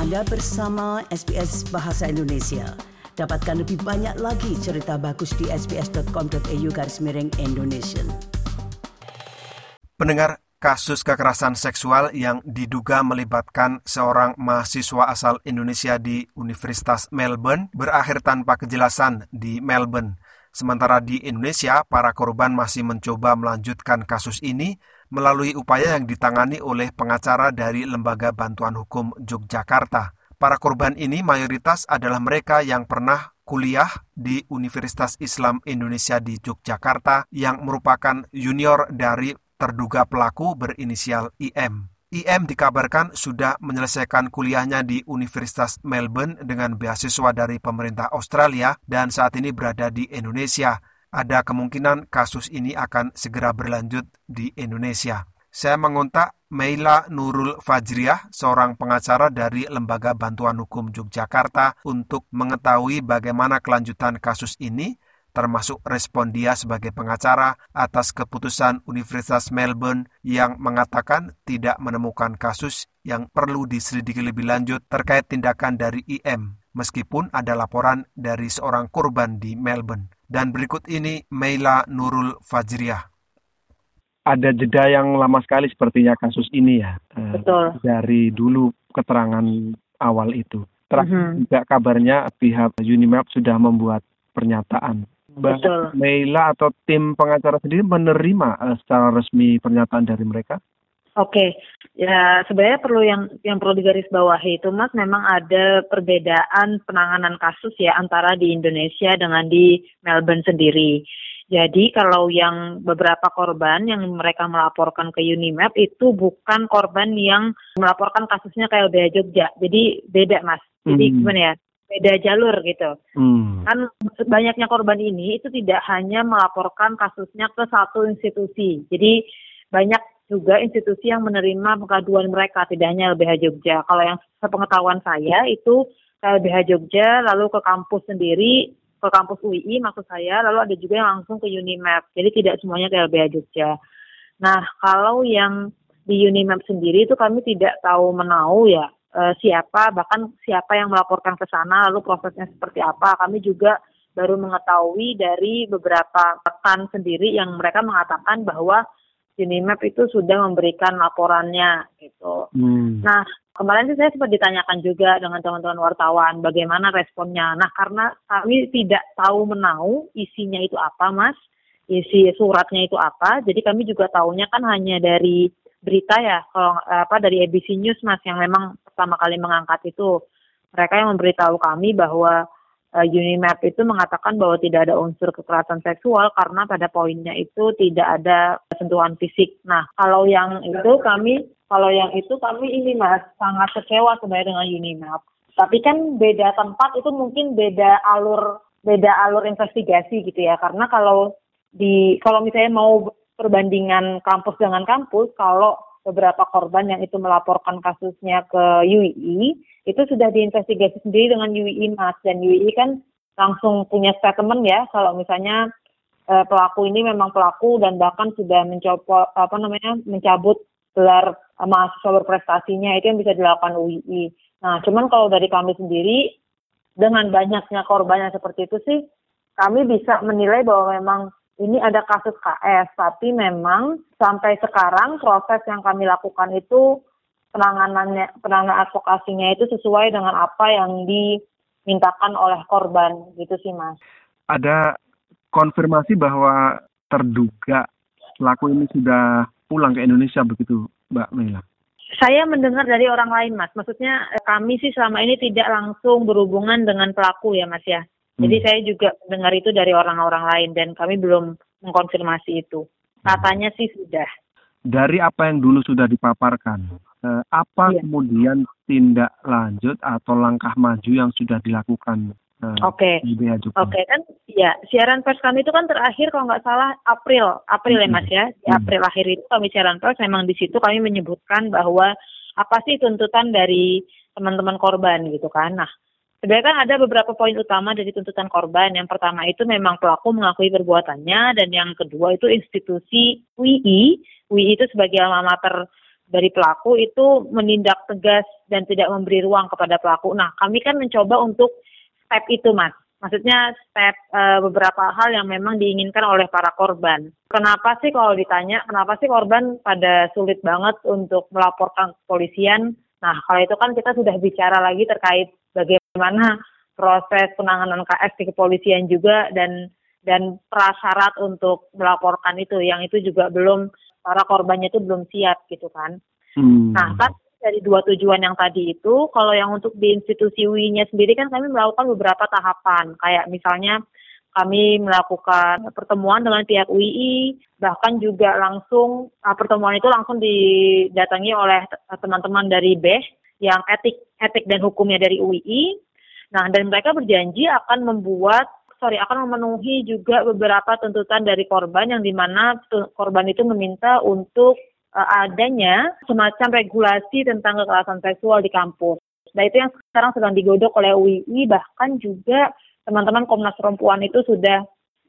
Anda bersama SBS Bahasa Indonesia. Dapatkan lebih banyak lagi cerita bagus di sbs.com.au/Indonesian. Pendengar, kasus kekerasan seksual yang diduga melibatkan seorang mahasiswa asal Indonesia di Universitas Melbourne berakhir tanpa kejelasan di Melbourne. Sementara di Indonesia, para korban masih mencoba melanjutkan kasus ini melalui upaya yang ditangani oleh pengacara dari Lembaga Bantuan Hukum Yogyakarta. Para korban ini mayoritas adalah mereka yang pernah kuliah di Universitas Islam Indonesia di Yogyakarta yang merupakan junior dari terduga pelaku berinisial IM. IM dikabarkan sudah menyelesaikan kuliahnya di Universitas Melbourne dengan beasiswa dari pemerintah Australia dan saat ini berada di Indonesia. Ada kemungkinan kasus ini akan segera berlanjut di Indonesia. Saya mengontak Meila Nurul Fajriah, seorang pengacara dari Lembaga Bantuan Hukum Yogyakarta, untuk mengetahui bagaimana kelanjutan kasus ini, termasuk respon dia sebagai pengacara atas keputusan Universitas Melbourne yang mengatakan tidak menemukan kasus yang perlu diselidiki lebih lanjut terkait tindakan dari IM, meskipun ada laporan dari seorang korban di Melbourne. Dan berikut ini Meila Nurul Fajriah. Ada jeda yang lama sekali sepertinya kasus ini ya. Betul. Dari dulu keterangan awal itu. Terakhir juga kabarnya pihak Unimap sudah membuat pernyataan. Betul. Meila atau tim pengacara sendiri menerima secara resmi pernyataan dari mereka? Oke, ya sebenarnya yang perlu digarisbawahi itu Mas, memang ada perbedaan penanganan kasus ya antara di Indonesia dengan di Melbourne sendiri. Jadi kalau yang beberapa korban yang mereka melaporkan ke Unimap itu bukan korban yang melaporkan kasusnya ke LBH Jogja. Jadi beda Mas. Jadi gimana ya? Beda jalur gitu. Kan banyaknya korban ini itu tidak hanya melaporkan kasusnya ke satu institusi. Jadi banyak juga institusi yang menerima pengaduan mereka, tidak hanya LBH Jogja. Kalau yang sepengetahuan saya itu ke LBH Jogja, lalu ke kampus sendiri, ke kampus UII maksud saya, lalu ada juga yang langsung ke Unimap. Jadi tidak semuanya ke LBH Jogja. Nah, kalau yang di Unimap sendiri itu kami tidak tahu menau ya siapa yang melaporkan ke sana, lalu prosesnya seperti apa. Kami juga baru mengetahui dari beberapa rekan sendiri yang mereka mengatakan bahwa Unimap itu sudah memberikan laporannya gitu. Nah, kemarin sih saya sempat ditanyakan juga dengan teman-teman wartawan bagaimana responnya. Nah, karena kami tidak tahu menau isinya itu apa, Mas, isi suratnya itu apa, jadi kami juga tahunya kan hanya dari berita ya, kalau dari ABC News, Mas, yang memang pertama kali mengangkat itu. Mereka yang memberitahu kami bahwa Unimap itu mengatakan bahwa tidak ada unsur kekerasan seksual karena pada poinnya itu tidak ada sentuhan fisik. Nah, kalau yang itu kami ini Mas sangat kecewa sebenarnya dengan Unimap. Tapi kan beda tempat itu mungkin beda alur investigasi gitu ya. Karena kalau misalnya mau perbandingan kampus dengan kampus, kalau beberapa korban yang itu melaporkan kasusnya ke UII, itu sudah diinvestigasi sendiri dengan UII, Mas. Dan UII kan langsung punya statement ya, kalau misalnya pelaku ini memang pelaku dan bahkan sudah mencabut gelar mahasiswa berprestasinya, itu yang bisa dilakukan UII. Nah, cuman kalau dari kami sendiri, dengan banyaknya korban yang seperti itu sih, kami bisa menilai bahwa memang ini ada kasus KS, tapi memang sampai sekarang proses yang kami lakukan itu penanganan advokasinya itu sesuai dengan apa yang dimintakan oleh korban, gitu sih Mas. Ada konfirmasi bahwa terduga pelaku ini sudah pulang ke Indonesia begitu, Mbak Meila? Saya mendengar dari orang lain, Mas. Maksudnya kami sih selama ini tidak langsung berhubungan dengan pelaku ya, Mas ya. Jadi saya juga mendengar itu dari orang-orang lain dan kami belum mengkonfirmasi itu. Katanya sih sudah. Dari apa yang dulu sudah dipaparkan, kemudian tindak lanjut atau langkah maju yang sudah dilakukan? Oke, kan ya siaran pers kami itu kan terakhir kalau nggak salah April ya Mas ya. Di April akhir itu kami siaran pers, memang di situ kami menyebutkan bahwa apa sih tuntutan dari teman-teman korban gitu kan. Nah, sebenarnya kan ada beberapa poin utama dari tuntutan korban. Yang pertama itu memang pelaku mengakui perbuatannya, dan yang kedua itu institusi UII itu sebagai alma mater dari pelaku itu menindak tegas dan tidak memberi ruang kepada pelaku. Nah, kami kan mencoba untuk step itu, Mas. Maksudnya step beberapa hal yang memang diinginkan oleh para korban. Kenapa sih kalau ditanya, kenapa sih korban pada sulit banget untuk melaporkan ke kepolisian? Nah, kalau itu kan kita sudah bicara lagi terkait bagaimana proses penanganan KS di kepolisian juga dan prasyarat untuk melaporkan itu, yang itu juga belum, para korbannya itu belum siap gitu kan. Nah, kan dari dua tujuan yang tadi itu, kalau yang untuk di institusi UI-nya sendiri kan kami melakukan beberapa tahapan, kayak misalnya kami melakukan pertemuan dengan pihak UI, bahkan juga langsung pertemuan itu langsung didatangi oleh teman-teman dari BEH yang etik dan hukumnya dari UI. Nah, dan mereka berjanji akan memenuhi juga beberapa tuntutan dari korban, yang dimana korban itu meminta untuk adanya semacam regulasi tentang kekerasan seksual di kampus. Nah, itu yang sekarang sedang digodok oleh UI, bahkan juga teman-teman Komnas Perempuan itu sudah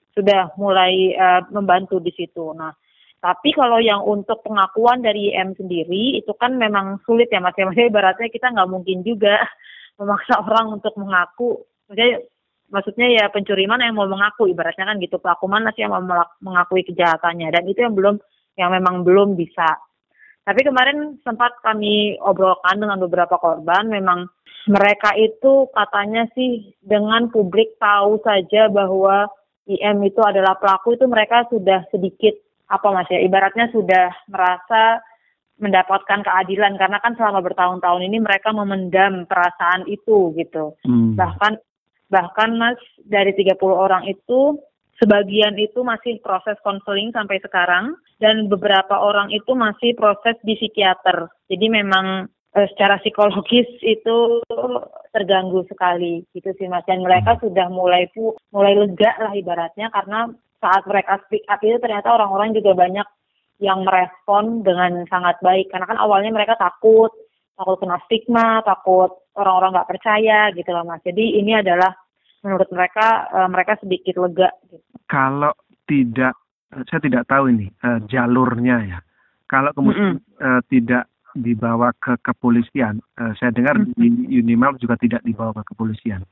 mulai membantu di situ. Nah, tapi kalau yang untuk pengakuan dari IM sendiri itu kan memang sulit ya, Mas. Maksudnya ibaratnya kita nggak mungkin juga memaksa orang untuk mengaku. Maksudnya ya pencuri mana yang mau mengaku, ibaratnya kan gitu. Pelaku mana sih yang mau mengakui kejahatannya, dan itu yang memang belum bisa. Tapi kemarin sempat kami obrolkan dengan beberapa korban, memang mereka itu katanya sih dengan publik tahu saja bahwa IM itu adalah pelaku, itu mereka sudah sedikit ibaratnya sudah merasa mendapatkan keadilan, karena kan selama bertahun-tahun ini mereka memendam perasaan itu gitu. Bahkan Mas, dari 30 orang itu sebagian itu masih proses konseling sampai sekarang, dan beberapa orang itu masih proses di psikiater. Jadi memang secara psikologis itu terganggu sekali gitu sih, Mas. Dan mereka sudah mulai lega lah ibaratnya, karena saat mereka speak up itu ternyata orang-orang juga banyak yang merespon dengan sangat baik. Karena kan awalnya mereka takut kena stigma, takut orang-orang nggak percaya gitu loh, Mas. Jadi ini adalah menurut mereka sedikit lega gitu. Kalau saya tidak tahu ini jalurnya ya. Kalau kemudian tidak dibawa ke kepolisian, saya dengar di Unimap juga tidak dibawa ke kepolisian.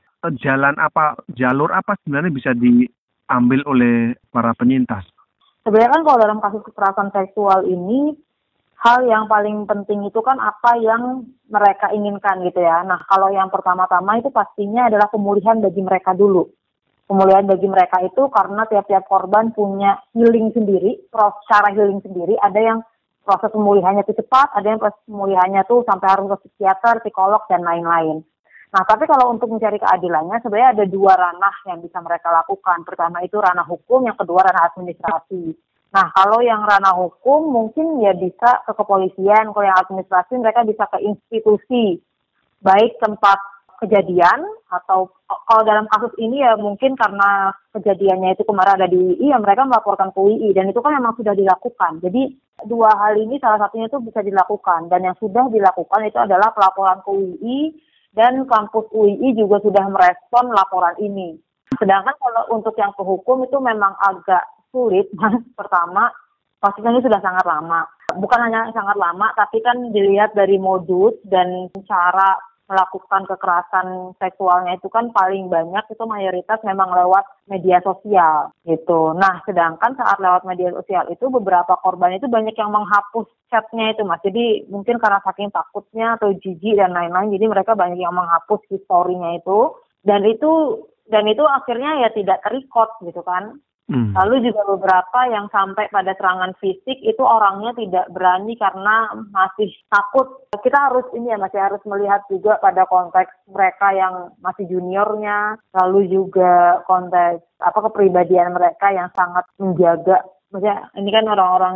Jalur apa sebenarnya bisa diambil oleh para penyintas? Sebenarnya kan kalau dalam kasus kekerasan seksual ini, hal yang paling penting itu kan apa yang mereka inginkan gitu ya. Nah, kalau yang pertama-tama itu pastinya adalah pemulihan bagi mereka dulu. Pemulihan bagi mereka itu karena tiap-tiap korban punya healing sendiri, cara healing sendiri. Ada yang proses pemulihannya itu cepat, ada yang proses pemulihannya tuh sampai harus ke psikiater, psikolog, dan lain-lain. Nah, tapi kalau untuk mencari keadilannya, sebenarnya ada dua ranah yang bisa mereka lakukan. Pertama itu ranah hukum, yang kedua ranah administrasi. Nah, kalau yang ranah hukum mungkin ya bisa ke kepolisian, kalau yang administrasi mereka bisa ke institusi, baik tempat kejadian, atau kalau dalam kasus ini ya mungkin karena kejadiannya itu kemarin ada di UI, ya mereka melaporkan ke UI, dan itu kan memang sudah dilakukan. Jadi dua hal ini salah satunya itu bisa dilakukan, dan yang sudah dilakukan itu adalah pelaporan ke UI, dan kampus UI juga sudah merespon laporan ini. Sedangkan kalau untuk yang ke hukum itu memang agak sulit, Mas. Pertama, kasusnya ini sudah sangat lama. Bukan hanya sangat lama, tapi kan dilihat dari modus dan cara melakukan kekerasan seksualnya itu kan paling banyak itu mayoritas memang lewat media sosial gitu. Nah, sedangkan saat lewat media sosial itu beberapa korban itu banyak yang menghapus chatnya itu, Mas. Jadi mungkin karena saking takutnya atau jijik dan lain-lain, jadi mereka banyak yang menghapus historinya itu, dan itu akhirnya ya tidak terrecord gitu kan. Lalu juga beberapa yang sampai pada serangan fisik itu orangnya tidak berani karena masih takut. Kita masih harus melihat juga pada konteks mereka yang masih juniornya, lalu juga konteks kepribadian mereka yang sangat menjaga. Maksudnya ini kan orang-orang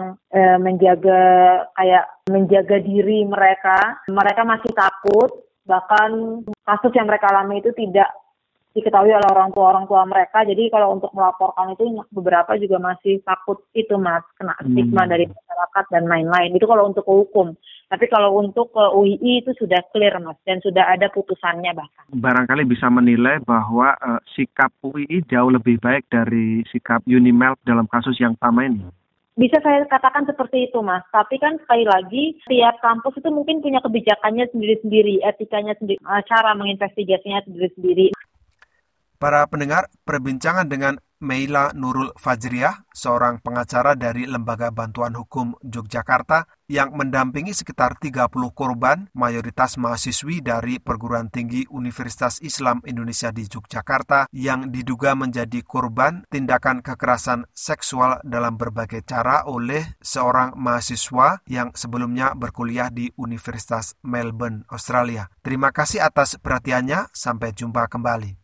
menjaga diri mereka masih takut, bahkan kasus yang mereka alami itu tidak diketahui oleh orang tua mereka. Jadi kalau untuk melaporkan itu beberapa juga masih takut itu, Mas, kena stigma dari masyarakat dan lain-lain. Itu kalau untuk hukum. Tapi kalau untuk UII itu sudah clear, Mas, dan sudah ada putusannya bahkan. Barangkali bisa menilai bahwa sikap UII jauh lebih baik dari sikap Unimap dalam kasus yang sama ini. Bisa saya katakan seperti itu, Mas. Tapi kan sekali lagi, tiap kampus itu mungkin punya kebijakannya sendiri-sendiri, etikanya sendiri, cara menginvestigasinya sendiri-sendiri. Para pendengar, perbincangan dengan Meila Nurul Fajriah, seorang pengacara dari Lembaga Bantuan Hukum Yogyakarta yang mendampingi sekitar 30 korban, mayoritas mahasiswi dari Perguruan Tinggi Universitas Islam Indonesia di Yogyakarta yang diduga menjadi korban tindakan kekerasan seksual dalam berbagai cara oleh seorang mahasiswa yang sebelumnya berkuliah di Universitas Melbourne, Australia. Terima kasih atas perhatiannya, sampai jumpa kembali.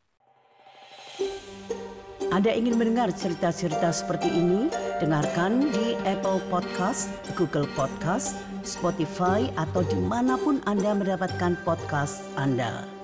Anda ingin mendengar cerita-cerita seperti ini? Dengarkan di Apple Podcast, Google Podcast, Spotify, atau dimanapun Anda mendapatkan podcast Anda.